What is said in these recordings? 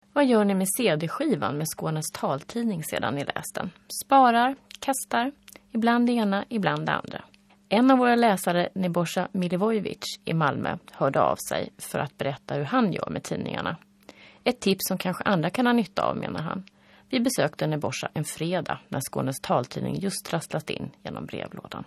Vad gör ni med CD-skivan med Skånes taltidning sedan ni läst den? Sparar, kastar, ibland det ena, ibland det andra. En av våra läsare, Nebojsa Milivojevic i Malmö, hörde av sig för att berätta hur han gör med tidningarna. Ett tips som kanske andra kan ha nytta av, menar han. Vi besökte Nebojsa en fredag när Skånes taltidning just trasslat in genom brevlådan.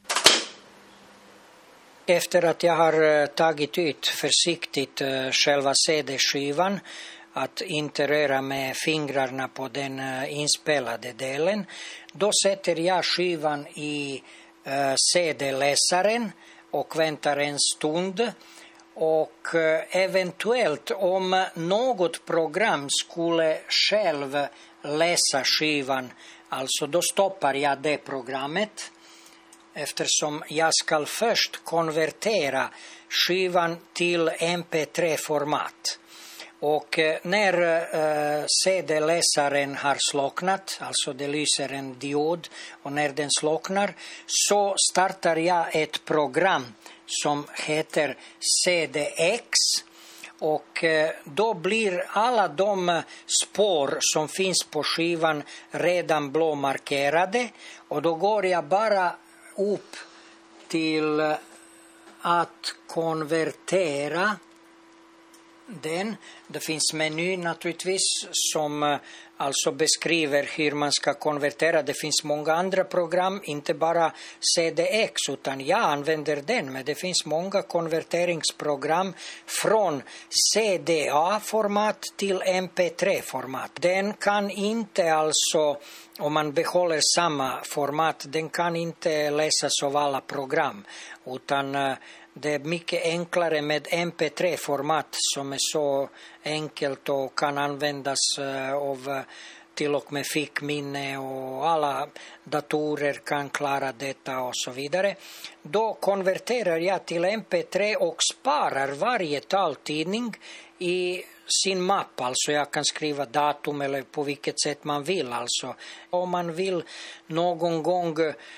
Efter att jag har tagit ut försiktigt själva CD-skivan, att inte röra med fingrarna på den inspelade delen, då sätter jag skivan i CD-läsaren och väntar en stund. Och eventuellt om något program skulle själv läsa skivan, alltså då stoppar jag det programmet, eftersom jag ska först konvertera skivan till MP3-format. Och när CD-läsaren har slocknat, alltså det lyser en diod, och när den slocknar så startar jag ett program som heter CDX, och då blir alla de spår som finns på skivan redan blåmarkerade, och då går jag bara upp till att konvertera den. Det finns meny naturligtvis som alltså beskriver hur man ska konvertera. Det finns många andra program, inte bara CDX, utan jag använder den. Men det finns många konverteringsprogram från CDA-format till MP3-format. Den kan inte alltså, om man behåller samma format, den kan inte läsas av alla program, utan det är mycket enklare med MP3-format som är så enkelt och kan användas av till och med fickminne, och alla datorer kan klara detta och så vidare. Då konverterar jag till MP3 och sparar varje taltidning i sin mapp. Alltså jag kan skriva datum eller på vilket sätt man vill. Alltså om man vill någon gång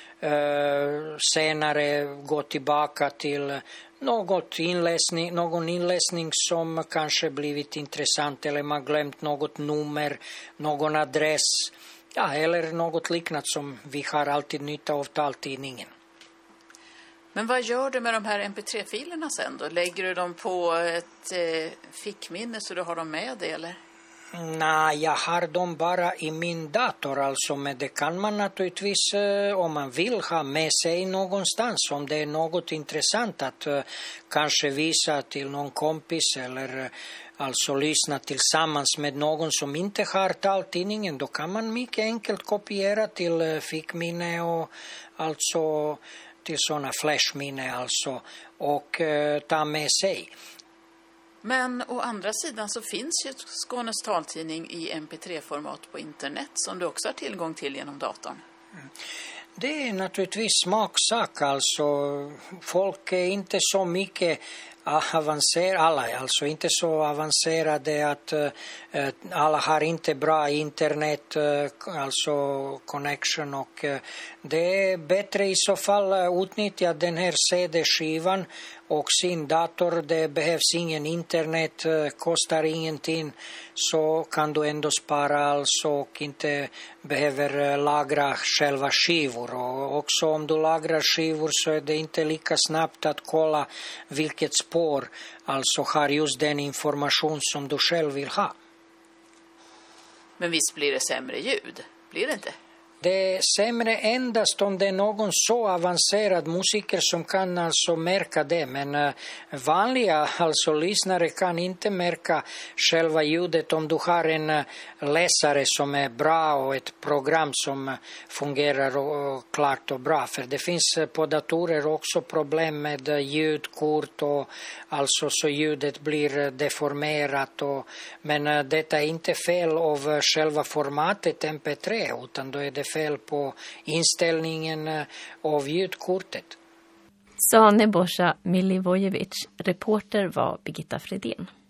senare gå tillbaka till någon inläsning som kanske blivit intressant, eller man glömt något nummer, någon adress, eller något liknande, som vi har alltid nytta av taltidningen. Men vad gör du med de här MP3-filerna sen då? Lägger du dem på ett fickminne så du har dem med dig, eller? Nej, jag har dem bara i min dator, alltså, men det kan man naturligtvis om man vill ha med sig någonstans, om det är något intressant att kanske visa till någon kompis, eller alltså lyssna tillsammans med någon som inte har taltidningen. Då kan man mycket enkelt kopiera till fickminne och alltså till sådana flashminne alltså, och ta med sig. Men å andra sidan så finns ju Skånes taltidning i MP3-format på internet som du också har tillgång till genom datorn. Det är naturligtvis smaksak, alltså. Folk är inte så mycket avancerade, alltså inte så avancerade att alla har inte bra internet, alltså connection, och det är bättre i så fall utnyttja den här CD-skivan och sin dator. Det behövs ingen internet, kostar ingenting, så kan du ändå spara alltså, och inte behöver lagra själva skivor. Och också om du lagrar skivor så är det inte lika snabbt att kolla vilket spår alltså har just den information som du själv vill ha. Men visst blir det sämre ljud, blir det inte? Det är sämre endast om det är någon så avancerad musiker som kan alltså märka det. Men vanliga alltså lyssnare kan inte märka själva ljudet om du har en läsare som är bra och ett program som fungerar klart och bra. För det finns på datorer också problem med ljudkort, och alltså så ljudet blir deformerat. Men detta är inte fel av själva formatet MP3, utan då är det fel på inställningen av ljudkortet. Sa Nebojsa Milivojevic. Reporter var Birgitta Fredén.